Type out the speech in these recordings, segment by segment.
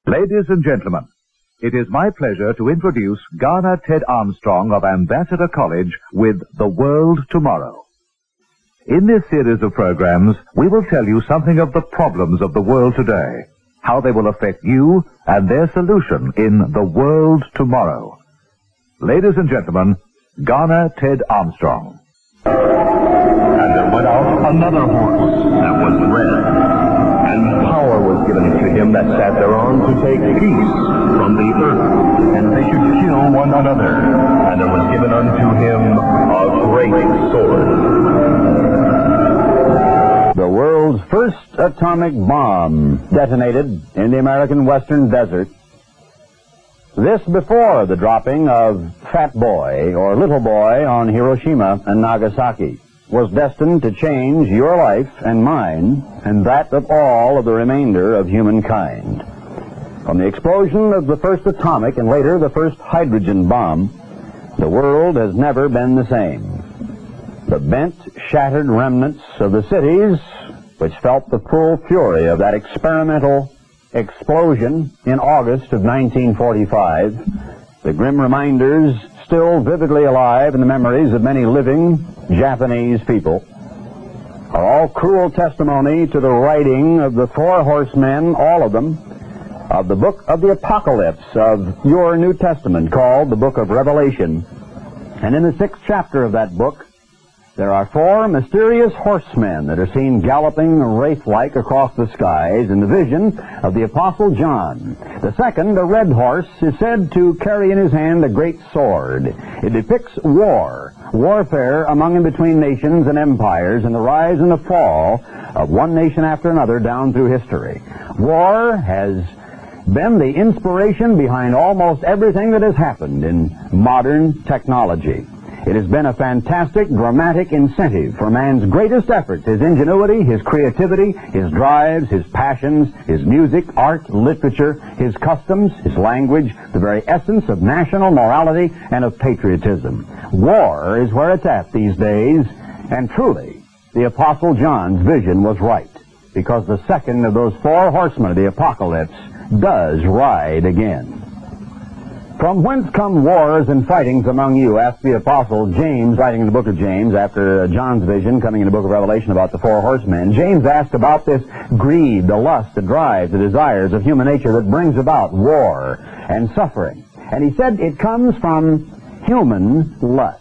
Ladies and gentlemen, it is my pleasure to introduce Garner Ted Armstrong of Ambassador College with The World Tomorrow. In this series of programs, we will tell you something of the problems of the world today, how they will affect you, and their solution in The World Tomorrow. Ladies and gentlemen, Garner Ted Armstrong. And there went out another horse that was red. And power was given to him that sat thereon to take peace from the earth, and they should kill one another. And there was given unto him a great sword. The world's first atomic bomb detonated in the American Western Desert. This before the dropping of Fat Boy, or Little Boy, on Hiroshima and Nagasaki, was destined to change your life and mine and that of all of the remainder of humankind. From the explosion of the first atomic and later the first hydrogen bomb, the world has never been the same. The bent, shattered remnants of the cities which felt the full fury of that experimental explosion in August of 1945, the grim reminders still vividly alive in the memories of many living Japanese people, are all cruel testimony to the writing of the four horsemen, all of them, of the book of the Apocalypse of your New Testament, called the Book of Revelation. And in the 6th chapter of that book, there are four mysterious horsemen that are seen galloping wraith-like across the skies in the vision of the Apostle John. The second, a red horse, is said to carry in his hand a great sword. It depicts warfare among and between nations and empires, and the rise and the fall of one nation after another down through history. War has been the inspiration behind almost everything that has happened in modern technology. It has been a fantastic, dramatic incentive for man's greatest efforts, his ingenuity, his creativity, his drives, his passions, his music, art, literature, his customs, his language, the very essence of national morality and of patriotism. War is where it's at these days, and truly, the Apostle John's vision was right, because the second of those four horsemen of the Apocalypse does ride again. From whence come wars and fightings among you? Asked the Apostle James, writing in the book of James, after John's vision, coming in the book of Revelation about the four horsemen. James asked about this greed, the lust, the drive, the desires of human nature that brings about war and suffering. And he said it comes from human lust.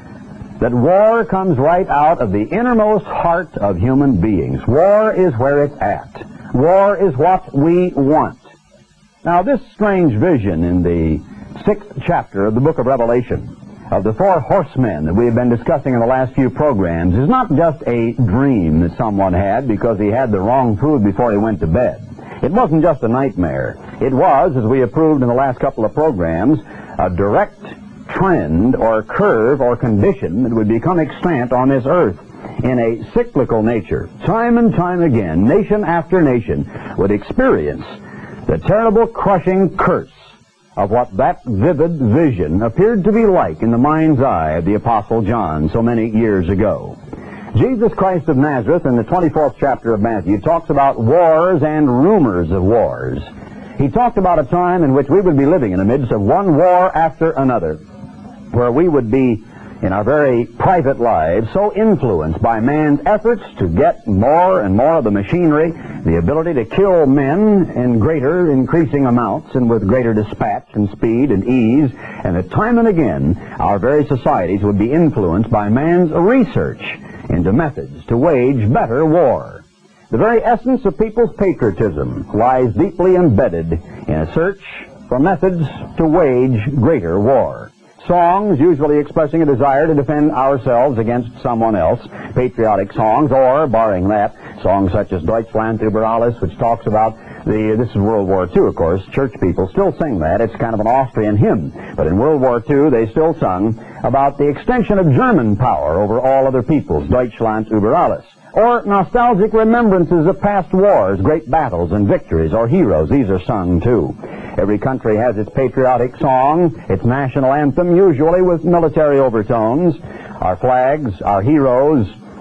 That war comes right out of the innermost heart of human beings. War is where it's at. War is what we want. Now, this strange vision in the 6th chapter of the book of Revelation of the four horsemen that we have been discussing in the last few programs is not just a dream that someone had because he had the wrong food before he went to bed. It wasn't just a nightmare. It was, as we have proved in the last couple of programs, a direct trend or curve or condition that would become extant on this earth in a cyclical nature. Time and time again, nation after nation would experience the terrible crushing curse of what that vivid vision appeared to be like in the mind's eye of the Apostle John so many years ago. Jesus Christ of Nazareth, in the 24th chapter of Matthew, talks about wars and rumors of wars. He talked about a time in which we would be living in the midst of one war after another, where we would be, in our very private lives, so influenced by man's efforts to get more and more of the machinery, the ability to kill men in greater, increasing amounts and with greater dispatch and speed and ease, and that time and again our very societies would be influenced by man's research into methods to wage better war. The very essence of people's patriotism lies deeply embedded in a search for methods to wage greater war. Songs usually expressing a desire to defend ourselves against someone else, patriotic songs, or, barring that, songs such as Deutschland über alles, which talks about this is World War II, of course. Church people still sing that. It's kind of an Austrian hymn. But in World War II, they still sung about the extension of German power over all other peoples, Deutschland über alles. Or nostalgic remembrances of past wars, great battles and victories, or heroes. These are sung, too. Every country has its patriotic song, its national anthem, usually with military overtones. Our flags, our heroes,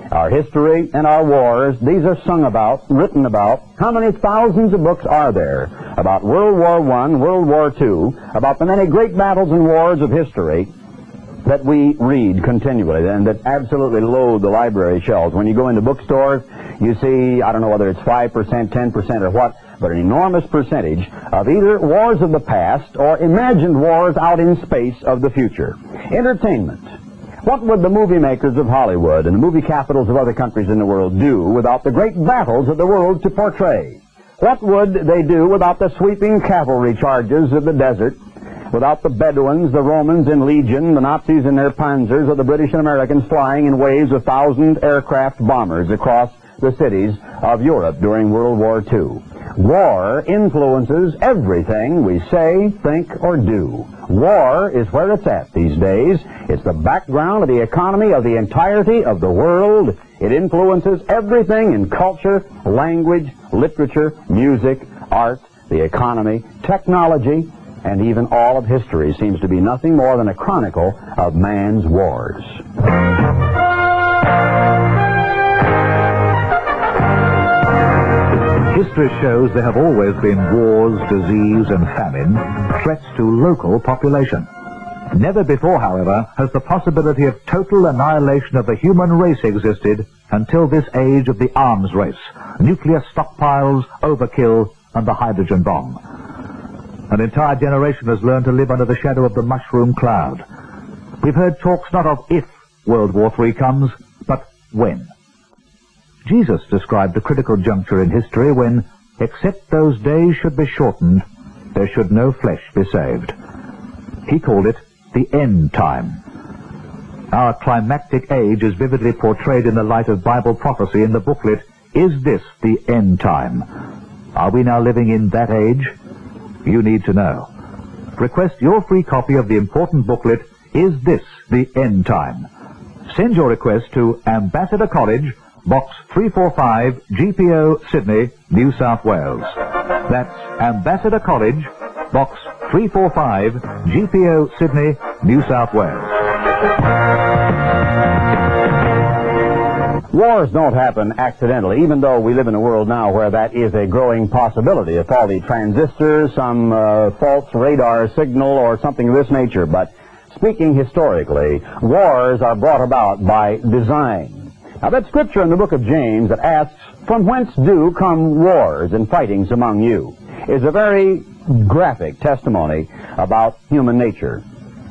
Our history and our wars, these are sung about, written about. How many thousands of books are there about World War I, World War II, about the many great battles and wars of history that we read continually and that absolutely load the library shelves? When you go into bookstores, you see, I don't know whether it's 5%, 10% or what, but an enormous percentage of either wars of the past or imagined wars out in space of the future. Entertainment. What would the movie makers of Hollywood and the movie capitals of other countries in the world do without the great battles of the world to portray? What would they do without the sweeping cavalry charges of the desert, without the Bedouins, the Romans in legion, the Nazis in their panzers, or the British and Americans flying in waves of 1,000 aircraft bombers across the cities of Europe during World War II? War influences everything we say, think, or do. War is where it's at these days. It's the background of the economy of the entirety of the world. It influences everything in culture, language, literature, music, art, the economy, technology, and even all of history seems to be nothing more than a chronicle of man's wars. History shows there have always been wars, disease, and famine, threats to local population. Never before, however, has the possibility of total annihilation of the human race existed until this age of the arms race, nuclear stockpiles, overkill, and the hydrogen bomb. An entire generation has learned to live under the shadow of the mushroom cloud. We've heard talks not of if World War III comes, but when. Jesus described a critical juncture in history when, except those days should be shortened, there should no flesh be saved. He called it the end time. Our climactic age is vividly portrayed in the light of Bible prophecy in the booklet, Is This the End Time? Are we now living in that age? You need to know. Request your free copy of the important booklet, Is This the End Time? Send your request to Ambassador College, Box 345, GPO, Sydney, New South Wales. That's Ambassador College, Box 345, GPO, Sydney, New South Wales. Wars don't happen accidentally, even though we live in a world now where that is a growing possibility, a faulty transistor, some false radar signal, or something of this nature. But speaking historically, wars are brought about by design. Now, that scripture in the book of James that asks, "From whence do come wars and fightings among you?" is a very graphic testimony about human nature.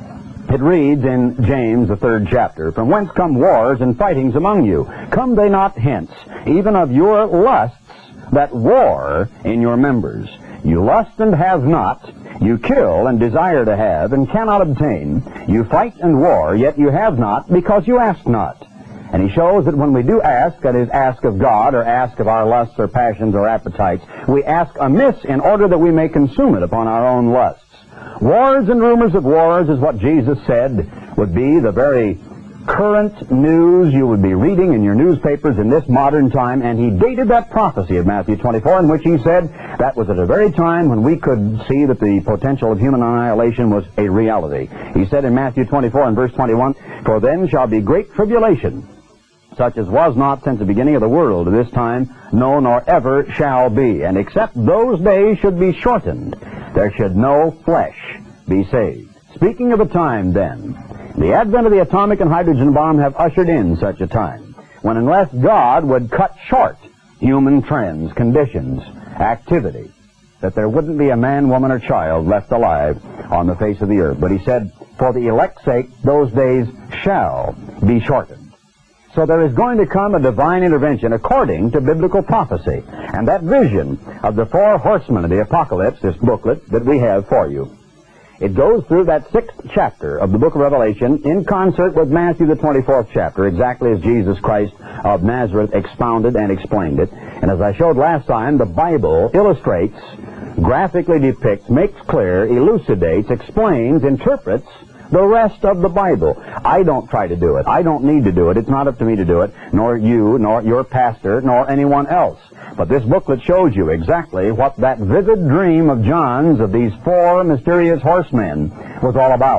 It reads in James, the 3rd chapter, "From whence come wars and fightings among you? Come they not hence, even of your lusts that war in your members? You lust and have not, you kill and desire to have and cannot obtain. You fight and war, yet you have not, because you ask not." And he shows that when we do ask, that is, ask of God or ask of our lusts or passions or appetites, we ask amiss in order that we may consume it upon our own lusts. Wars and rumors of wars is what Jesus said would be the very current news you would be reading in your newspapers in this modern time, and he dated that prophecy of Matthew 24, in which he said that was at a very time when we could see that the potential of human annihilation was a reality. He said in Matthew 24 and verse 21, "For then shall be great tribulation, such as was not since the beginning of the world to this time, no, nor ever shall be. And except those days should be shortened, there should no flesh be saved." Speaking of a time, then, the advent of the atomic and hydrogen bomb have ushered in such a time, when unless God would cut short human trends, conditions, activity, that there wouldn't be a man, woman, or child left alive on the face of the earth. But he said, for the elect's sake, those days shall be shortened. So there is going to come a divine intervention according to biblical prophecy. And that vision of the 4 horsemen of the apocalypse, this booklet that we have for you, it goes through that 6th chapter of the book of Revelation in concert with Matthew the 24th chapter, exactly as Jesus Christ of Nazareth expounded and explained it. And as I showed last time, the Bible illustrates, graphically depicts, makes clear, elucidates, explains, interprets the rest of the Bible. I don't try to do it. I don't need to do it. It's not up to me to do it, nor you, nor your pastor, nor anyone else. But this booklet shows you exactly what that vivid dream of John's of these 4 mysterious horsemen was all about.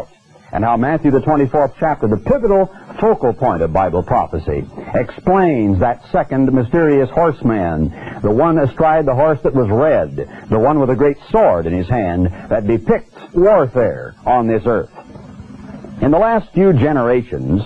and how Matthew, the 24th chapter, the pivotal focal point of Bible prophecy, explains that second mysterious horseman, the one astride the horse that was red, the one with a great sword in his hand, that depicts warfare on this earth. In the last few generations,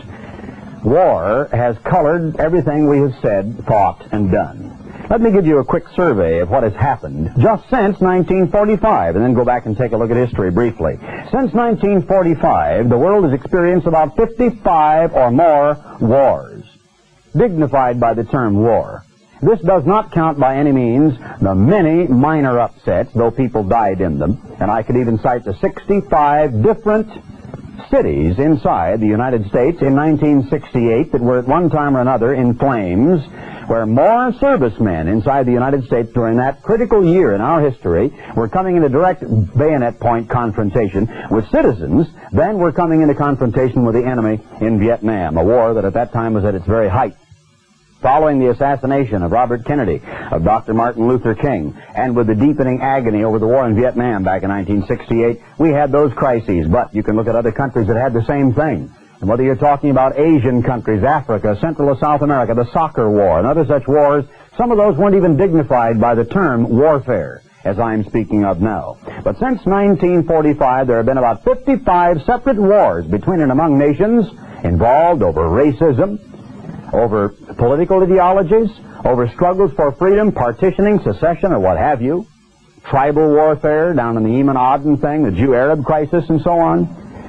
war has colored everything we have said, thought, and done. Let me give you a quick survey of what has happened just since 1945, and then go back and take a look at history briefly. Since 1945, the world has experienced about 55 or more wars, dignified by the term war. This does not count by any means the many minor upsets, though people died in them, and I could even cite the 65 different cities inside the United States in 1968 that were at one time or another in flames, where more servicemen inside the United States during that critical year in our history were coming into direct bayonet point confrontation with citizens than were coming into confrontation with the enemy in Vietnam, a war that at that time was at its very height. Following the assassination of Robert Kennedy, of Dr. Martin Luther King, and with the deepening agony over the war in Vietnam back in 1968, we had those crises, but you can look at other countries that had the same thing. And whether you're talking about Asian countries, Africa, Central or South America, the soccer war, and other such wars, some of those weren't even dignified by the term warfare, as I'm speaking of now. But since 1945, there have been about 55 separate wars between and among nations involved over racism, over political ideologies, over struggles for freedom, partitioning, secession, or what have you, tribal warfare down in the Yemen Aden thing, the Jew-Arab crisis, and so on.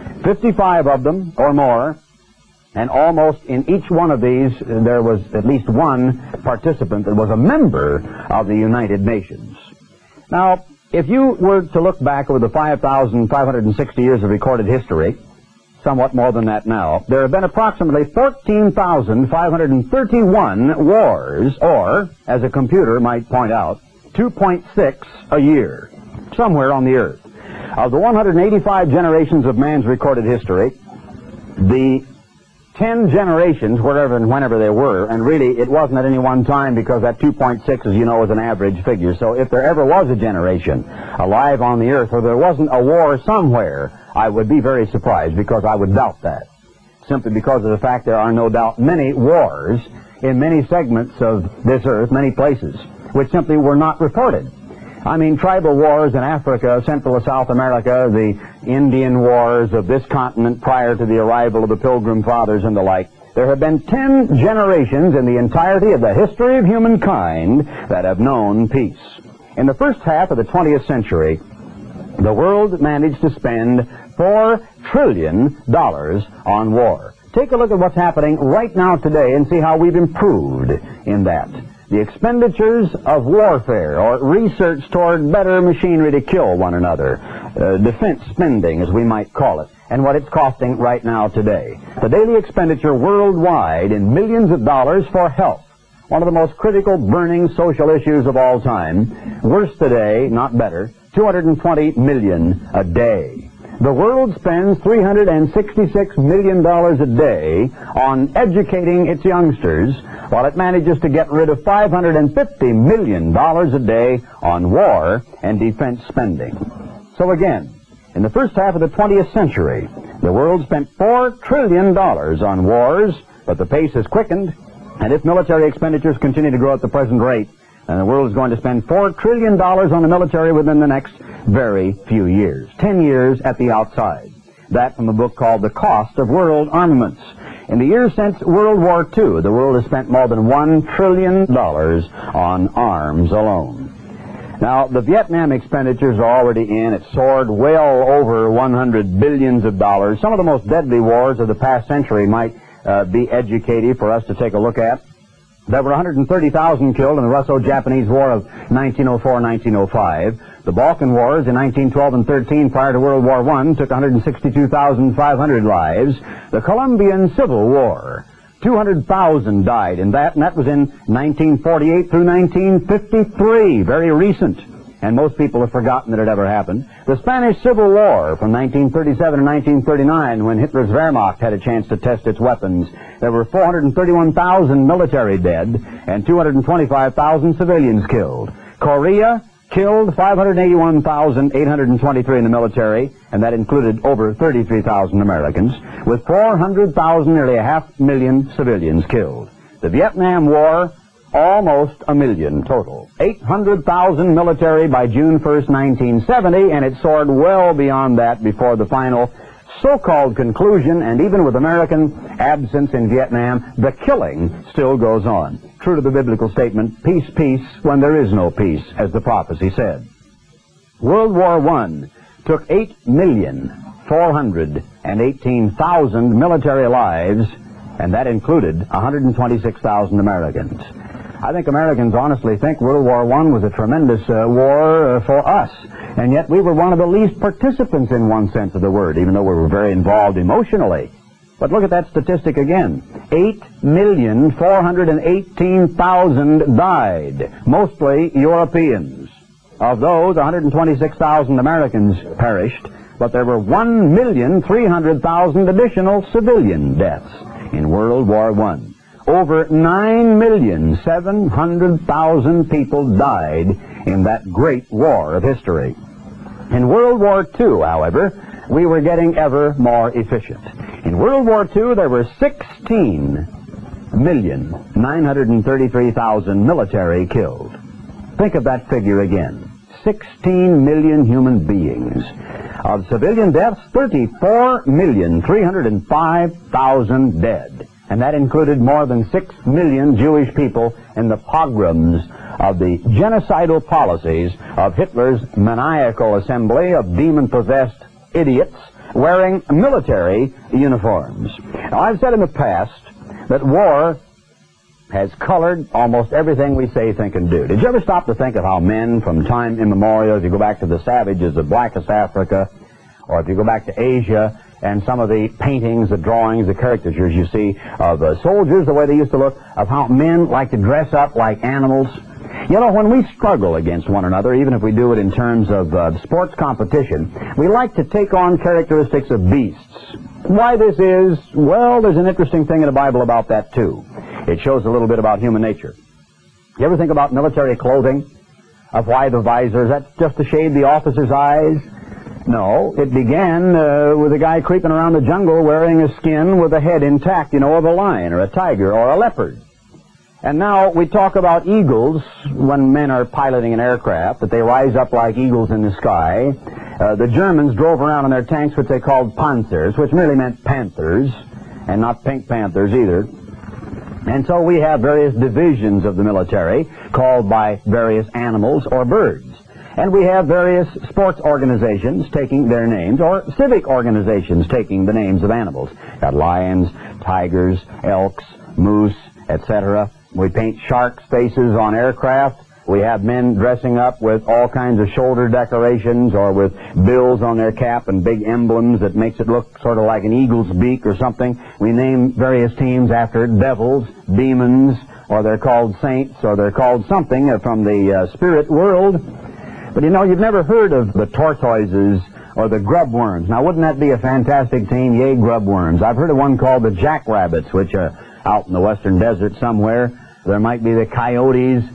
55 of them or more, and almost in each one of these there was at least one participant that was a member of the United Nations. Now, if you were to look back over the 5,560 years of recorded history, somewhat more than that now, there have been approximately 14,531 wars, or, as a computer might point out, 2.6 a year, somewhere on the earth. Of the 185 generations of man's recorded history, the 10 generations, wherever and whenever they were, and really it wasn't at any one time because that 2.6, as you know, is an average figure. So if there ever was a generation alive on the earth where there wasn't a war somewhere, I would be very surprised, because I would doubt that. Simply because of the fact there are no doubt many wars in many segments of this earth, many places, which simply were not reported. I mean, tribal wars in Africa, Central and South America, the Indian wars of this continent prior to the arrival of the Pilgrim Fathers and the like. There have been 10 generations in the entirety of the history of humankind that have known peace. In the first half of the 20th century, the world managed to spend $4 trillion on war. Take a look at what's happening right now today and see how we've improved in that. The expenditures of warfare, or research toward better machinery to kill one another, defense spending as we might call it, and what it's costing right now today. The daily expenditure worldwide in millions of dollars for health, one of the most critical burning social issues of all time. Worse today, not better, 220 million a day. The world spends $366 million a day on educating its youngsters, while it manages to get rid of $550 million a day on war and defense spending. So again, in the first half of the 20th century, the world spent $4 trillion on wars, but the pace has quickened, and if military expenditures continue to grow at the present rate, then the world is going to spend $4 trillion on the military within the next very few years, 10 years at the outside. That from a book called The Cost of World Armaments. In the years since World War II, the world has spent more than $1 trillion on arms alone. Now, the Vietnam expenditures are already in. It's soared well over $100 billion. Some of the most deadly wars of the past century might be educative for us to take a look at. There were 130,000 killed in the Russo-Japanese War of 1904-1905. The Balkan Wars in 1912 and 13 prior to World War I took 162,500 lives. The Colombian Civil War, 200,000 died in that, and that was in 1948 through 1953, very recent. And most people have forgotten that it ever happened. The Spanish Civil War from 1937 to 1939, when Hitler's Wehrmacht had a chance to test its weapons. There were 431,000 military dead and 225,000 civilians killed. Korea, killed 581,823 in the military, and that included over 33,000 Americans, with 400,000, nearly 500,000 civilians killed. The Vietnam War, almost 1 million total. 800,000 military by June 1st, 1970, and it soared well beyond that before the final so-called conclusion, and even with American absence in Vietnam, the killing still goes on. True to the biblical statement, peace, peace, when there is no peace, as the prophecy said. World War I took 8,418,000 military lives, and that included 126,000 Americans. I think Americans honestly think World War I was a tremendous war for us, and yet we were one of the least participants in one sense of the word, even though we were very involved emotionally. But look at that statistic again. 8,418,000 died, mostly Europeans. Of those, 126,000 Americans perished, but there were 1,300,000 additional civilian deaths in World War I. Over 9,700,000 people died in that great war of history. In World War II, however, we were getting ever more efficient. In World War II, there were 16,933,000 military killed. Think of that figure again. 16 million human beings. Of civilian deaths, 34,305,000 dead. And that included more than 6 million Jewish people in the pogroms of the genocidal policies of Hitler's maniacal assembly of demon-possessed idiots wearing military uniforms. Now, I've said in the past that war has colored almost everything we say, think, and do. Did you ever stop to think of how men from time immemorial, if you go back to the savages of Blackest Africa, or if you go back to Asia, and some of the paintings, the drawings, the caricatures you see of soldiers, the way they used to look, of how men like to dress up like animals. You know, when we struggle against one another, even if we do it in terms of sports competition, we like to take on characteristics of beasts. Why this is, well, there's an interesting thing in the Bible about that, too. It shows a little bit about human nature. You ever think about military clothing? Of why the visors? That's just to shade the officer's eyes? No, it began with a guy creeping around the jungle wearing a skin with a head intact, you know, of a lion or a tiger or a leopard. And now we talk about eagles when men are piloting an aircraft, that they rise up like eagles in the sky. The Germans drove around in their tanks what they called panzers, which merely meant panthers, and not pink panthers either. And so we have various divisions of the military called by various animals or birds. And we have various sports organizations taking their names, or civic organizations taking the names of animals. Got lions, tigers, elks, moose, etc. We paint sharks' faces on aircraft. We have men dressing up with all kinds of shoulder decorations or with bills on their cap and big emblems that makes it look sort of like an eagle's beak or something. We name various teams after devils, demons, or they're called saints, or they're called something from the spirit world. But you know, you've never heard of the tortoises or the grubworms. Now, wouldn't that be a fantastic team? Yay, grubworms. I've heard of one called the jackrabbits, which are out in the western desert somewhere. There might be the coyotes.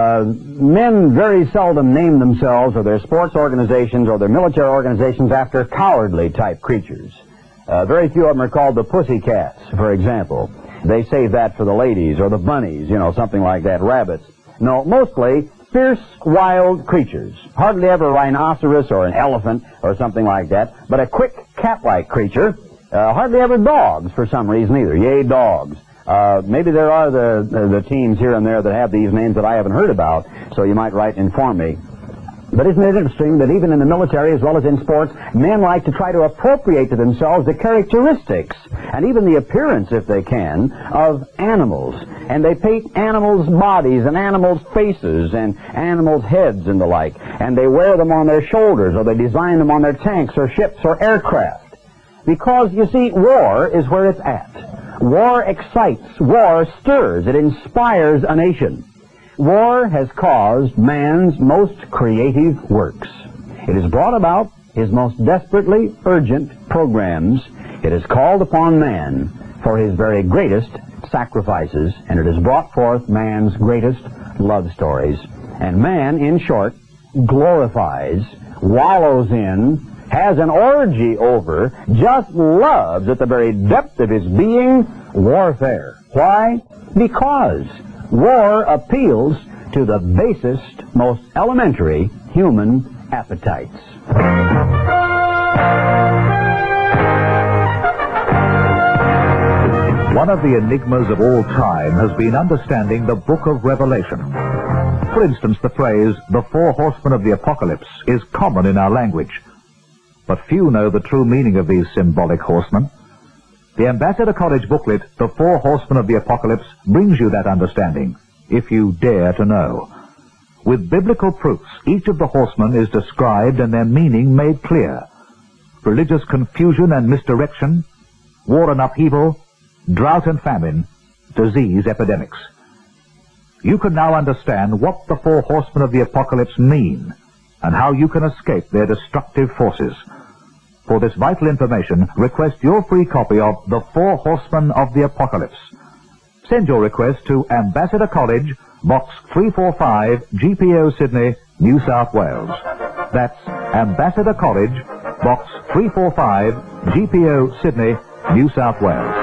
Men very seldom name themselves or their sports organizations or their military organizations after cowardly type creatures. Very few of them are called the pussycats, for example. They save that for the ladies, or the bunnies, you know, something like that, rabbits. No, mostly fierce, wild creatures. Hardly ever a rhinoceros or an elephant or something like that, but a quick cat-like creature. Hardly ever dogs for some reason either. Yay, dogs. Maybe there are the teams here and there that have these names that I haven't heard about, so you might write and inform me. But isn't it interesting that even in the military as well as in sports, men like to try to appropriate to themselves the characteristics and even the appearance, if they can, of animals. And they paint animals' bodies and animals' faces and animals' heads and the like. And they wear them on their shoulders, or they design them on their tanks or ships or aircraft. Because, you see, war is where it's at. War excites, war stirs, it inspires a nation. War has caused man's most creative works. It has brought about his most desperately urgent programs. It has called upon man for his very greatest sacrifices, and it has brought forth man's greatest love stories. And man, in short, glorifies, wallows in, has an orgy over, just loves at the very depth of his being warfare. Why? Because war appeals to the basest, most elementary human appetites. One of the enigmas of all time has been understanding the Book of Revelation. For instance, the phrase, "the four horsemen of the apocalypse," is common in our language. But few know the true meaning of these symbolic horsemen. The Ambassador College booklet, The Four Horsemen of the Apocalypse, brings you that understanding, if you dare to know. With biblical proofs, each of the horsemen is described and their meaning made clear. Religious confusion and misdirection, war and upheaval, drought and famine, disease epidemics. You can now understand what the four horsemen of the apocalypse mean and how you can escape their destructive forces. For this vital information, request your free copy of The Four Horsemen of the Apocalypse. Send your request to Ambassador College, Box 345, GPO Sydney, New South Wales. That's Ambassador College, Box 345, GPO Sydney, New South Wales.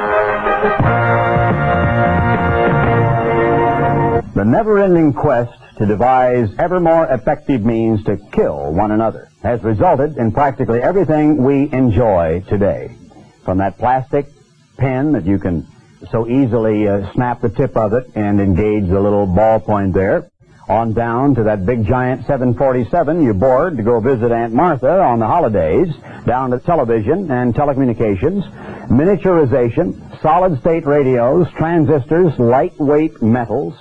The never-ending quest to devise ever more effective means to kill one another has resulted in practically everything we enjoy today. From that plastic pen that you can so easily snap the tip of it and engage the little ballpoint there, on down to that big giant 747 you board to go visit Aunt Martha on the holidays, down to television and telecommunications, miniaturization, solid-state radios, transistors, lightweight metals,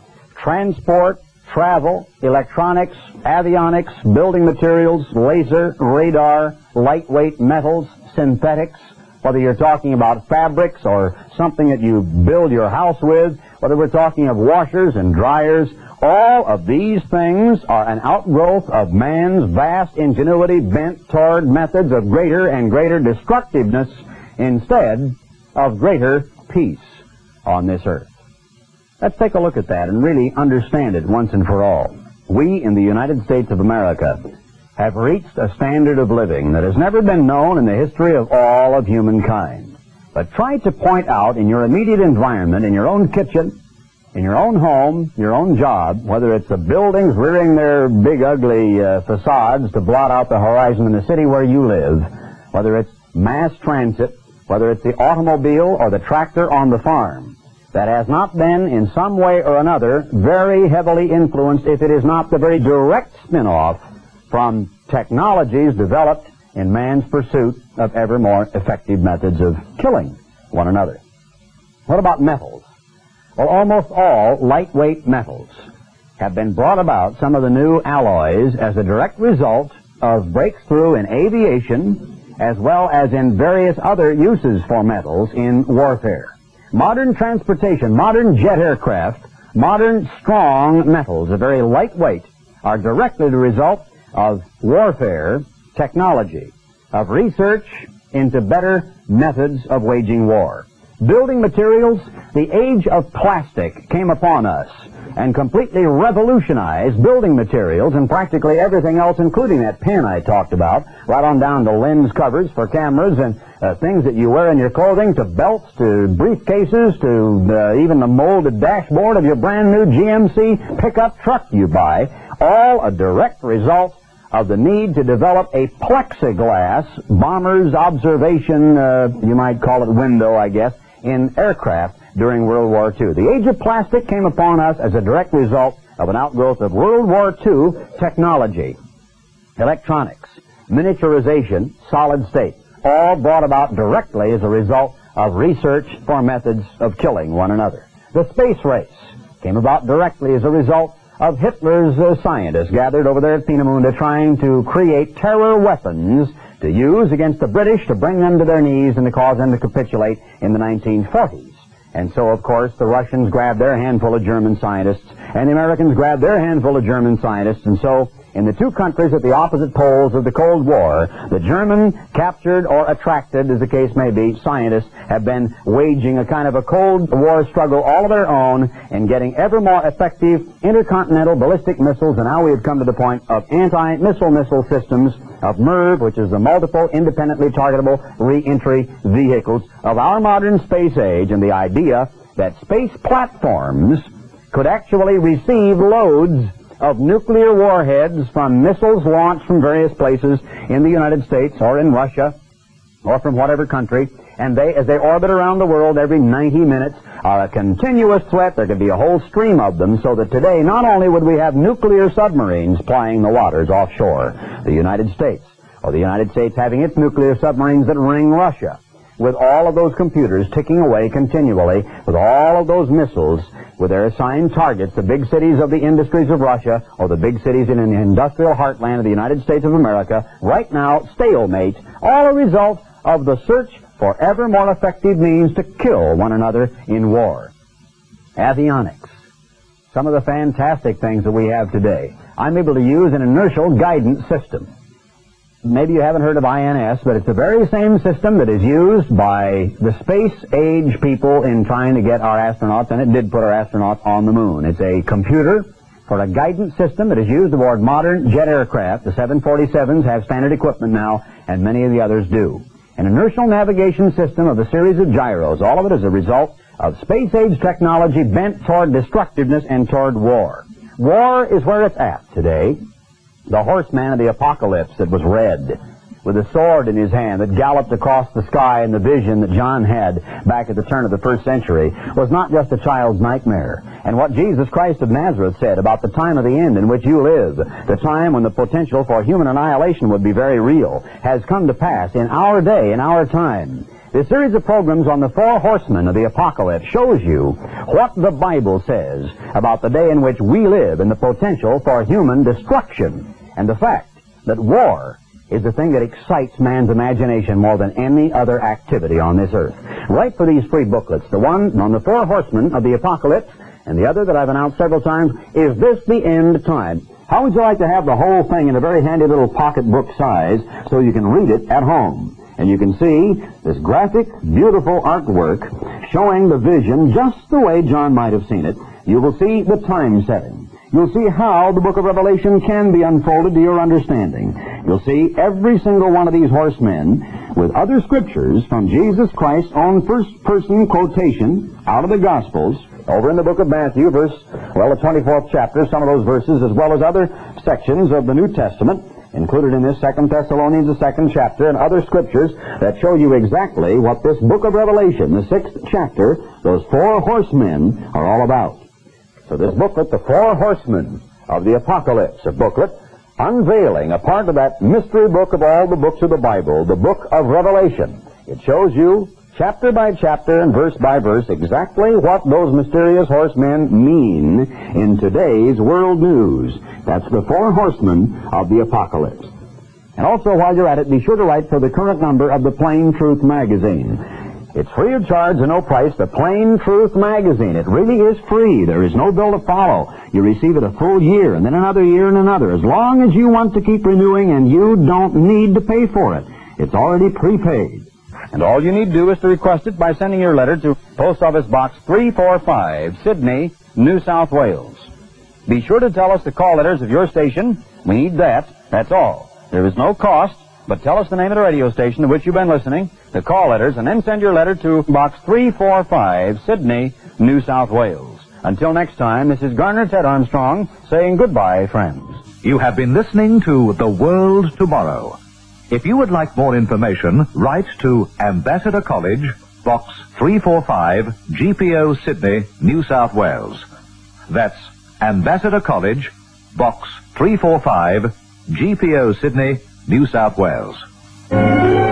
transport, travel, electronics, avionics, building materials, laser, radar, lightweight metals, synthetics, whether you're talking about fabrics or something that you build your house with, whether we're talking of washers and dryers, all of these things are an outgrowth of man's vast ingenuity bent toward methods of greater and greater destructiveness instead of greater peace on this earth. Let's take a look at that and really understand it once and for all. We in the United States of America have reached a standard of living that has never been known in the history of all of humankind. But try to point out in your immediate environment, in your own kitchen, in your own home, your own job, whether it's the buildings rearing their big ugly facades to blot out the horizon in the city where you live, whether it's mass transit, whether it's the automobile or the tractor on the farm, that has not been in some way or another very heavily influenced, if it is not the very direct spin-off from technologies developed in man's pursuit of ever more effective methods of killing one another. What about metals? Well, almost all lightweight metals have been brought about, some of the new alloys, as a direct result of breakthrough in aviation as well as in various other uses for metals in warfare. Modern transportation, modern jet aircraft, modern strong metals, a very lightweight, are directly the result of warfare technology, of research into better methods of waging war. Building materials, the age of plastic came upon us and completely revolutionized building materials and practically everything else, including that pen I talked about, right on down to lens covers for cameras and things that you wear in your clothing, to belts, to briefcases, to even the molded dashboard of your brand new GMC pickup truck you buy, all a direct result of the need to develop a plexiglass bomber's observation, you might call it window, I guess, in aircraft during World War II. The age of plastic came upon us as a direct result of an outgrowth of World War II technology, electronics, miniaturization, solid state, all brought about directly as a result of research for methods of killing one another. The space race came about directly as a result of Hitler's scientists gathered over there at Peenemünde trying to create terror weapons to use against the British to bring them to their knees and to cause them to capitulate in the 1940s. And so, of course, the Russians grabbed their handful of German scientists, and the Americans grabbed their handful of German scientists, and so in the two countries at the opposite poles of the Cold War, the German captured or attracted, as the case may be, scientists have been waging a kind of a Cold War struggle all of their own and getting ever more effective intercontinental ballistic missiles, and now we have come to the point of anti-missile systems of MIRV, which is the multiple independently targetable re-entry vehicles of our modern space age, and the idea that space platforms could actually receive loads of nuclear warheads from missiles launched from various places in the United States or in Russia or from whatever country, and they, as they orbit around the world every 90 minutes, are a continuous threat. There could be a whole stream of them, so that today not only would we have nuclear submarines plying the waters offshore the United States, or the United States having its nuclear submarines that ring Russia, with all of those computers ticking away continually, with all of those missiles, with their assigned targets, the big cities of the industries of Russia, or the big cities in the industrial heartland of the United States of America, right now, stalemate, all a result of the search for ever more effective means to kill one another in war. Avionics. Some of the fantastic things that we have today. I'm able to use an inertial guidance system. Maybe you haven't heard of INS, but it's the very same system that is used by the space-age people in trying to get our astronauts, and it did put our astronauts on the moon. It's a computer for a guidance system that is used aboard modern jet aircraft. The 747s have standard equipment now, and many of the others do. An inertial navigation system of a series of gyros. All of it is a result of space-age technology bent toward destructiveness and toward war. War is where it's at today. The horseman of the apocalypse that was red, with a sword in his hand that galloped across the sky, and the vision that John had back at the turn of the first century was not just a child's nightmare. And what Jesus Christ of Nazareth said about the time of the end in which you live, the time when the potential for human annihilation would be very real, has come to pass in our day, in our time. This series of programs on the four horsemen of the apocalypse shows you what the Bible says about the day in which we live and the potential for human destruction, and the fact that war is the thing that excites man's imagination more than any other activity on this earth. Write for these free booklets. The one on the four horsemen of the apocalypse, and the other that I've announced several times, Is This the End Time? How would you like to have the whole thing in a very handy little pocketbook size so you can read it at home? And you can see this graphic, beautiful artwork showing the vision just the way John might have seen it. You will see the time setting. You'll see how the book of Revelation can be unfolded to your understanding. You'll see every single one of these horsemen with other scriptures from Jesus Christ's own first-person quotation out of the Gospels over in the book of Matthew, the 24th chapter, some of those verses, as well as other sections of the New Testament, included in this 2 Thessalonians, the 2nd chapter, and other scriptures that show you exactly what this book of Revelation, the 6th chapter, those four horsemen are all about. So this booklet, The Four Horsemen of the Apocalypse, a booklet unveiling a part of that mystery book of all the books of the Bible, the book of Revelation. It shows you, chapter by chapter and verse by verse, exactly what those mysterious horsemen mean in today's world news. That's the four horsemen of the apocalypse. And also, while you're at it, be sure to write for the current number of the Plain Truth magazine. It's free of charge and no price, the Plain Truth magazine. It really is free. There is no bill to follow. You receive it a full year, and then another year and another, as long as you want to keep renewing, and you don't need to pay for it. It's already prepaid. And all you need to do is to request it by sending your letter to Post Office Box 345, Sydney, New South Wales. Be sure to tell us the call letters of your station. We need that. That's all. There is no cost, but tell us the name of the radio station to which you've been listening, the call letters, and then send your letter to Box 345, Sydney, New South Wales. Until next time, this is Garner Ted Armstrong saying goodbye, friends. You have been listening to The World Tomorrow. If you would like more information, write to Ambassador College, Box 345, GPO, Sydney, New South Wales. That's Ambassador College, Box 345, GPO, Sydney, New South Wales.